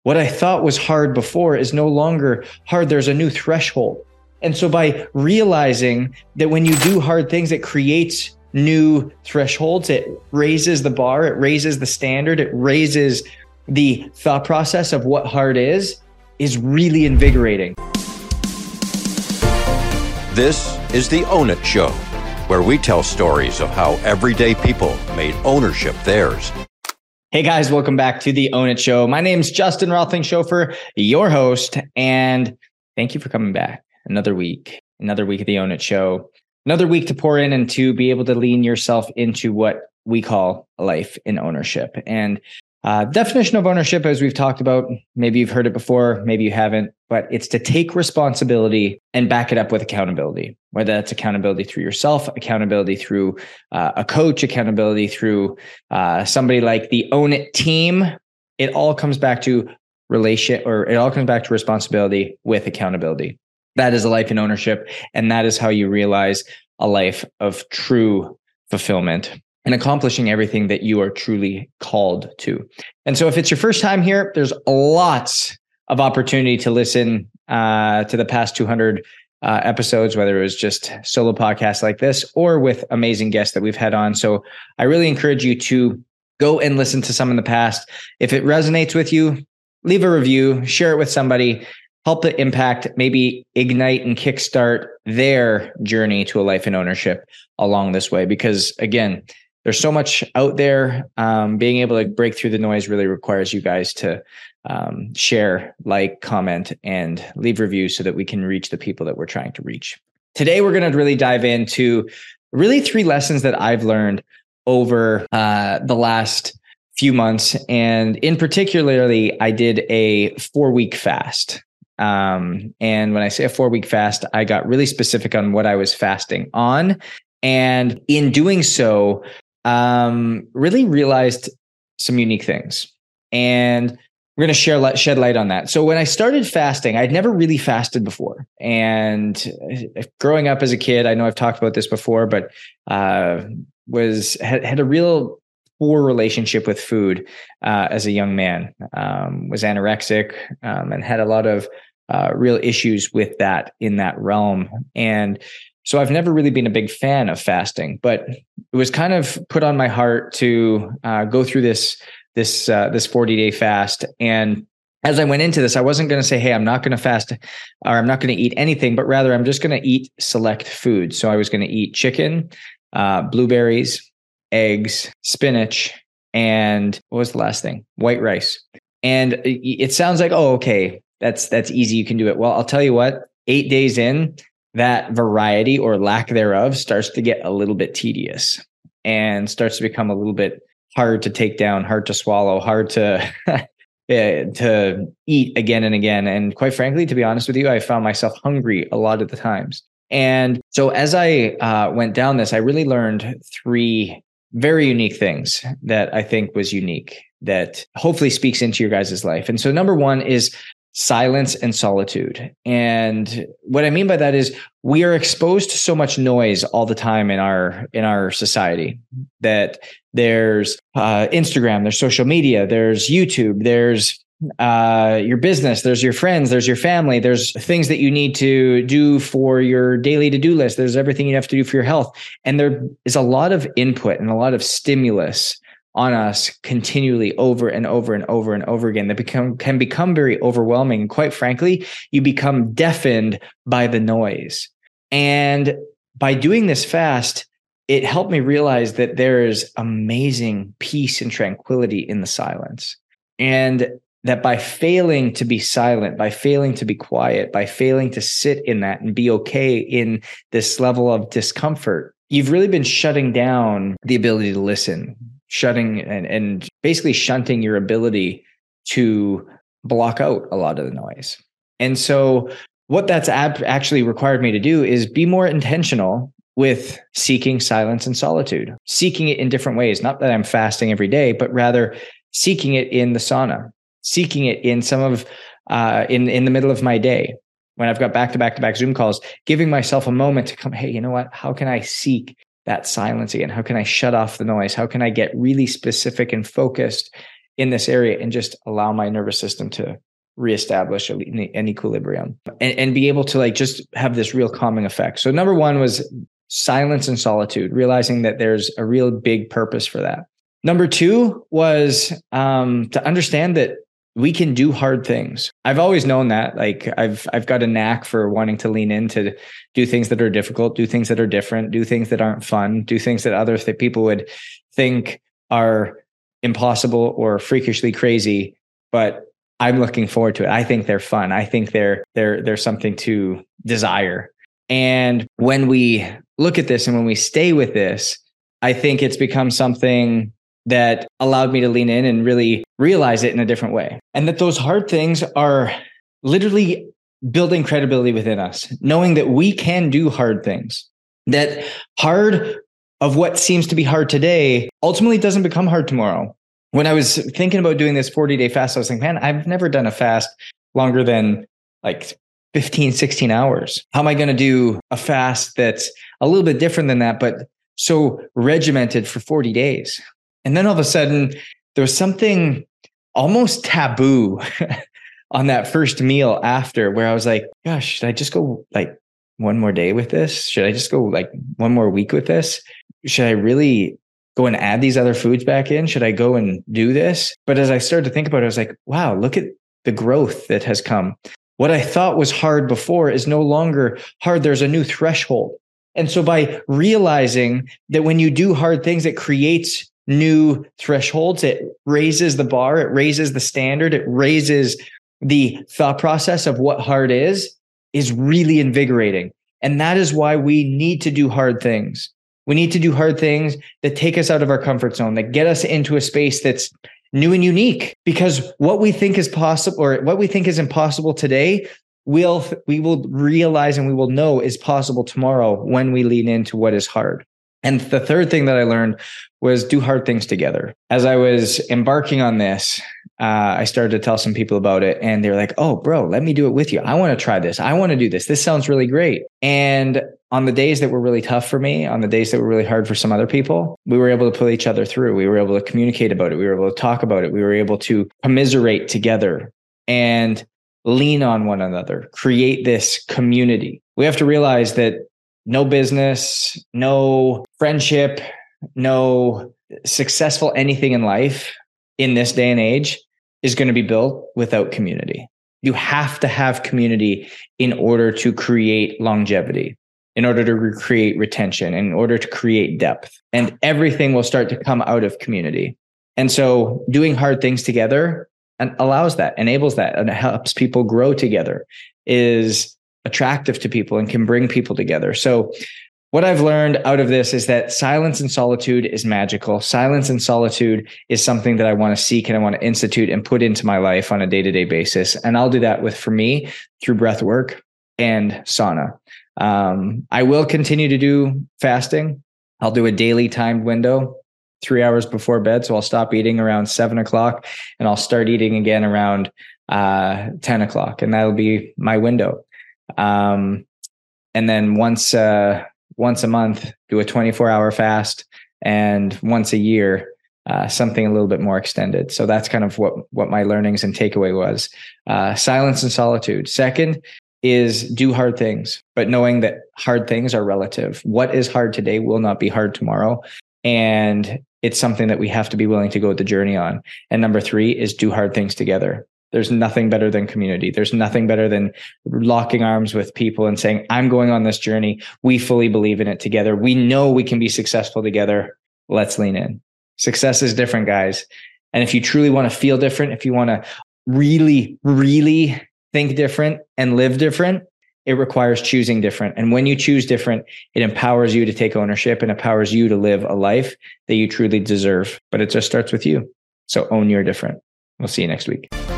what I thought was hard before is no longer hard. There's a new threshold. And so by realizing that when you do hard things, it creates new thresholds, it raises the bar, it raises the standard, it raises the thought process of what hard is really invigorating. This is the Own It Show, where we tell stories of how everyday people made ownership theirs. Hey guys, welcome back to the Own It Show. My name's Justin Rothling-Schofer, your host, and thank you for coming back. Another week of the Own It Show. Another week to pour in and to be able to lean yourself into what we call a life in ownership. And definition of ownership, as we've talked about, maybe you've heard it before, maybe you haven't, but it's to take responsibility and back it up with accountability, whether that's accountability through yourself, accountability through a coach, accountability through somebody like the Own It team. It all comes back to responsibility with accountability. That is a life in ownership. And that is how you realize a life of true fulfillment and accomplishing everything that you are truly called to. And so if it's your first time here, there's lots of opportunity to listen to the past 200 episodes, whether it was just solo podcasts like this or with amazing guests that we've had on. So I really encourage you to go and listen to some in the past. If it resonates with you, leave a review, share it with somebody, help it impact, maybe ignite and kickstart their journey to a life in ownership along this way. Because again, there's so much out there. Being able to break through the noise really requires you guys to share, like, comment, and leave reviews so that we can reach the people that we're trying to reach. Today, we're going to really dive into really 3 lessons that I've learned over the last few months. And in particularly, I did a 4-week fast. And when I say a 4-week fast, I got really specific on what I was fasting on. And in doing so, really realized some unique things. And we're going to shed light on that. So when I started fasting, I'd never really fasted before. And growing up as a kid, I know I've talked about this before, but had a real poor relationship with food as a young man. Was anorexic and had a lot of real issues with that in that realm. And so I've never really been a big fan of fasting, but it was kind of put on my heart to go through this 40-day fast. And as I went into this, I wasn't going to say, hey, I'm not going to fast or I'm not going to eat anything, but rather I'm just going to eat select food. So I was going to eat chicken, blueberries, eggs, spinach, and what was the last thing? White rice. And it sounds like, oh, okay, that's easy. You can do it. Well, I'll tell you what, 8 days in, that variety or lack thereof starts to get a little bit tedious and starts to become a little bit hard to take down, hard to swallow, hard to to eat again and again. And quite frankly, to be honest with you, I found myself hungry a lot of the times. And so as I went down this, I really learned 3 very unique things that I think was unique that hopefully speaks into your guys' life. And so number 1 is silence and solitude. And what I mean by that is we are exposed to so much noise all the time in our society that there's Instagram, there's social media, there's YouTube, there's your business, there's your friends, there's your family, there's things that you need to do for your daily to-do list. There's everything you have to do for your health. And there is a lot of input and a lot of stimulus on us continually over and over and over and over again that can become very overwhelming. And quite frankly, you become deafened by the noise. And by doing this fast, it helped me realize that there is amazing peace and tranquility in the silence. And that by failing to be silent, by failing to be quiet, by failing to sit in that and be okay in this level of discomfort, you've really been shutting down the ability to listen, shutting and basically shunting your ability to block out a lot of the noise. And so what that's actually required me to do is be more intentional with seeking silence and solitude, seeking it in different ways. Not that I'm fasting every day, but rather seeking it in the sauna, seeking it in some of, in the middle of my day when I've got back-to-back Zoom calls, giving myself a moment to come, hey, you know what? How can I seek that silence again? How can I shut off the noise? How can I get really specific and focused in this area and just allow my nervous system to reestablish an equilibrium and be able to like just have this real calming effect. So number one was silence and solitude, realizing that there's a real big purpose for that. Number two was to understand that we can do hard things. I've always known that. Like I've got a knack for wanting to lean in to do things that are difficult, do things that are different, do things that aren't fun, do things that other people would think are impossible or freakishly crazy, but I'm looking forward to it. I think they're fun. I think they're something to desire. And when we look at this and when we stay with this, I think it's become something that allowed me to lean in and really realize it in a different way. And that those hard things are literally building credibility within us, knowing that we can do hard things, that hard of what seems to be hard today ultimately doesn't become hard tomorrow. When I was thinking about doing this 40-day fast, I was thinking, man, I've never done a fast longer than like 15, 16 hours. How am I going to do a fast that's a little bit different than that, but so regimented for 40 days? And then all of a sudden, there was something almost taboo on that first meal after where I was like, gosh, should I just go like one more day with this? Should I just go like one more week with this? Should I really go and add these other foods back in? Should I go and do this? But as I started to think about it, I was like, wow, look at the growth that has come. What I thought was hard before is no longer hard. There's a new threshold. And so by realizing that when you do hard things, it creates new thresholds, it raises the bar, it raises the standard, it raises the thought process of what hard is really invigorating. And that is why we need to do hard things. We need to do hard things that take us out of our comfort zone, that get us into a space that's new and unique, because what we think is possible or what we think is impossible today, we will realize and we will know is possible tomorrow when we lean into what is hard. And the third thing that I learned was do hard things together. As I was embarking on this, I started to tell some people about it and they were like, oh, bro, let me do it with you. I want to try this. I want to do this. This sounds really great. And on the days that were really tough for me, on the days that were really hard for some other people, we were able to pull each other through. We were able to communicate about it. We were able to talk about it. We were able to commiserate together and lean on one another, create this community. We have to realize that no business, no friendship, no successful anything in life in this day and age is going to be built without community. You have to have community in order to create longevity, in order to create retention, in order to create depth. And everything will start to come out of community. And so doing hard things together allows that, enables that, and it helps people grow together, is attractive to people and can bring people together. So what I've learned out of this is that silence and solitude is magical. Silence and solitude is something that I want to seek and I want to institute and put into my life on a day-to-day basis. And I'll do that for me, through breath work and sauna. I will continue to do fasting. I'll do a daily timed window, 3 hours before bed. So I'll stop eating around 7 o'clock and I'll start eating again around 10 o'clock. And that'll be my window. And then once a month, do a 24-hour fast, and once a year, something a little bit more extended. So that's kind of what my learnings and takeaway was. Silence and solitude. Second is do hard things, but knowing that hard things are relative. What is hard today will not be hard tomorrow. And it's something that we have to be willing to go the journey on. And number 3 is do hard things together. There's nothing better than community. There's nothing better than locking arms with people and saying, I'm going on this journey. We fully believe in it together. We know we can be successful together. Let's lean in. Success is different, guys. And if you truly want to feel different, if you want to really, really think different and live different, it requires choosing different. And when you choose different, it empowers you to take ownership and empowers you to live a life that you truly deserve. But it just starts with you. So own your different. We'll see you next week.